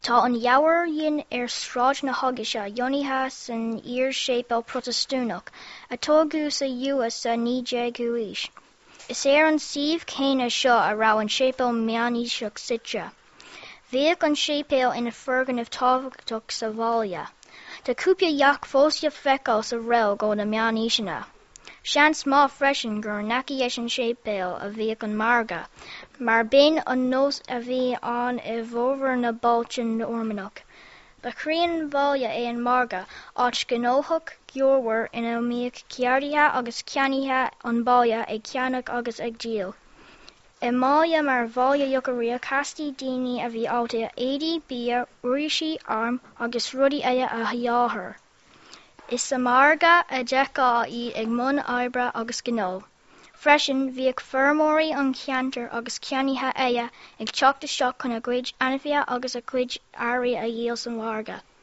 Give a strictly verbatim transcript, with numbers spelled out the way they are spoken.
Tá an leabhar dhéin ar stráid na hagaise ionadaithe san fhíor-séipéal protastúnach, atá gús a dhúitheas sa nídéagu haois. Is ar an suíomh céanna seo a raibh an séipéal meánaoiseach suite. Bhíodh an séipéal ina foirgnimh tábhachtach sa bhaile. Tá cúpla dheach fósta feiceáil sa réil go na meánaoiseanna. Seans má freisin gur naci leis an séipéal a bhíodh an marga, mar bíonn an nós a bhí ann i bhóbhar na bailte ormánach. Ba chraoin bhaile é an marga, áit gnóthach gheormhar ina mbíodh ceardaithe agus ceannaithe an bhaile ag ceannach agus ag díol. I máille mar bhaile dheocharíoch caisteadh daoine a bhí áilte éadaí, bia, ríosaí, arm agus rudaí eile a dheartháir. Is sa marga a d'fheiceáil iad ag mbun oibre agus gnó. Freisin bhíodh feirmeoirí an cheantar agus ceannaithe eile ag teacht isteach chun a gcuid ainmhithe agus a cuid éirí a dhéal sa marga.